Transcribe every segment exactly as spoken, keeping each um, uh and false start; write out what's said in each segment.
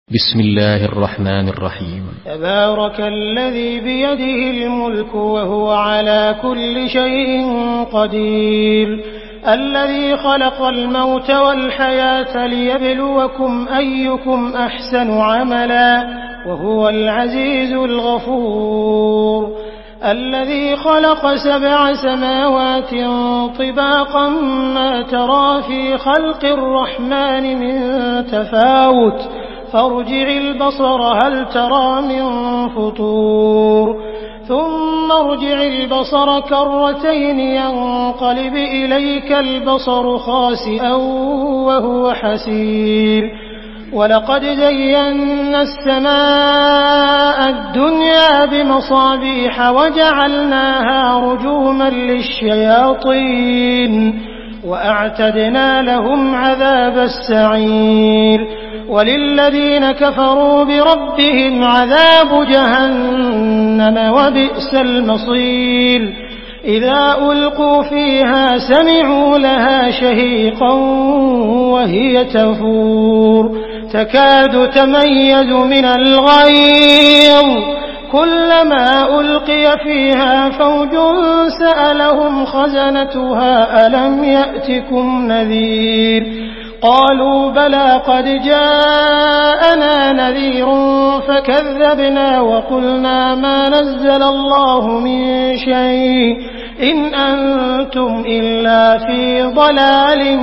بسم الله الرحمن الرحيم. تبارك الذي بيده الملك وهو على كل شيء قدير، الذي خلق الموت والحياة ليبلوكم أيكم أحسن عملا وهو العزيز الغفور، الذي خلق سبع سماوات طباقا ما ترى في خلق الرحمن من تفاوت فارجع البصر هل ترى من فطور ثم ارجع البصر كرتين ينقلب إليك البصر خاسئا وهو حسير، ولقد زينا السماء الدنيا بمصابيح وجعلناها رجوما للشياطين وأعتدنا لهم عذاب السعير، وللذين كفروا بربهم عذاب جهنم وبئس المصير، إذا ألقوا فيها سمعوا لها شهيقا وهي تفور تكاد تميز من الغيظ كلما ألقي فيها فوج سألهم خزنتها ألم يأتكم نذير قالوا بلى قد جاءنا نذير فكذبنا وقلنا ما نزل الله من شيء إن أنتم إلا في ضلال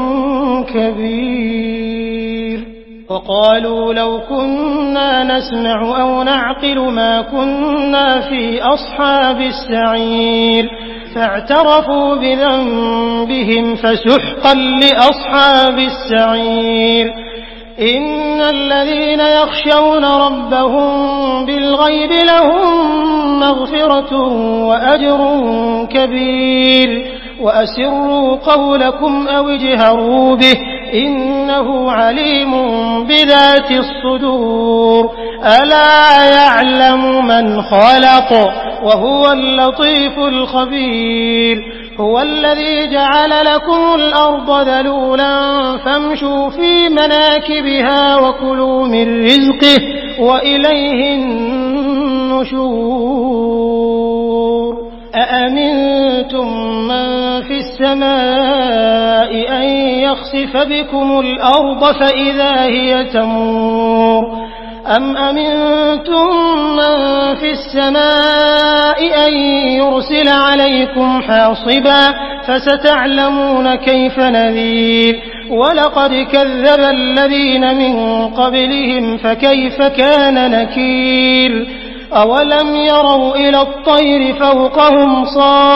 كبير، وقالوا لو كنا نسمع أو نعقل ما كنا في أصحاب السعير، فاعترفوا بذنبهم فسحقا لأصحاب السعير، إن الذين يخشون ربهم بالغيب لهم مغفرة وأجر كبير، وأسروا قولكم أو اجهروا به إنه عليم بذات الصدور، ألا يعلم من خلق وهو اللطيف الخبير، هو الذي جعل لكم الأرض ذلولا فامشوا في مناكبها وكلوا من رزقه وإليه النشور، أأمنتم من في السماء أن يخسف بكم الأرض فإذا هي تمور، أم أمنتم من في السماء أن يرسل عليكم حاصبا فستعلمون كيف نذير، ولقد كذب الذين من قبلهم فكيف كان نكير، أولم يروا إلى الطير فوقهم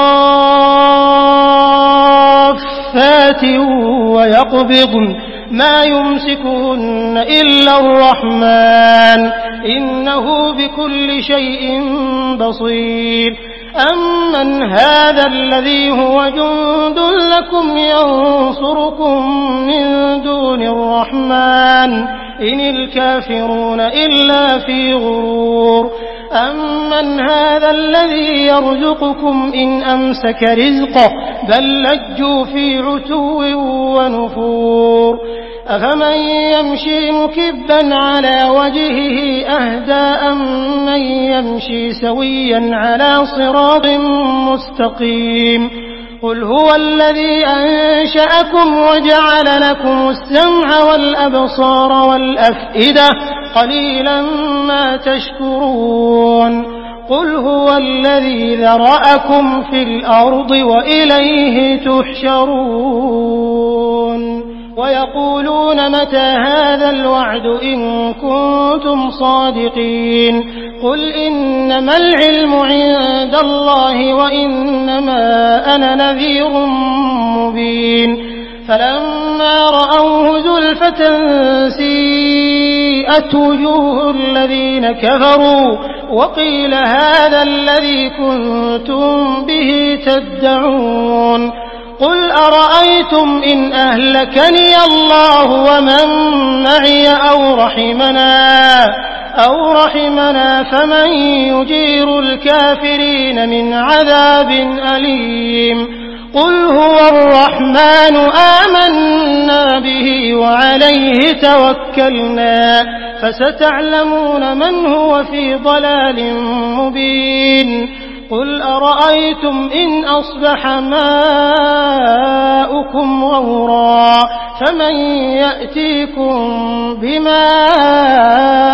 صافات ويقبضن ما يمسكهن إلا الرحمن إنه بكل شيء بصير، أمن هذا الذي هو جند لكم ينصركم من دون الرحمن إن الكافرون إلا في غرور، أمن هذا الذي يرزقكم إن أمسك رزقه بل لجوا في عتو ونفور، أفمن يمشي مكبا على وجهه أهدى أم من يمشي سويا على صراط مستقيم، قل هو الذي أنشأكم وجعل لكم السمع والأبصار والأفئدة قليلا ما تشكرون، قل هو الذي ذرأكم في الأرض وإليه تحشرون، ويقولون متى هذا الوعد إن كنتم صادقين، قل إنما العلم عند الله وإنما أنا نذير مبين، فلما رأوه زلفة سيئت وجوه الذين كفروا وقيل هذا الذي كنتم به تدعون، قل أرأيتم إن أهلكني الله ومن معي أو رحمنا أو رحمنا فمن يجير الكافرين من عذاب أليم، قل هو الرحمن آمنا به وعليه توكلنا فستعلمون من هو في ضلال مبين قل أرأيتم إن أصبح ماؤكم غورا فمن يأتيكم بماء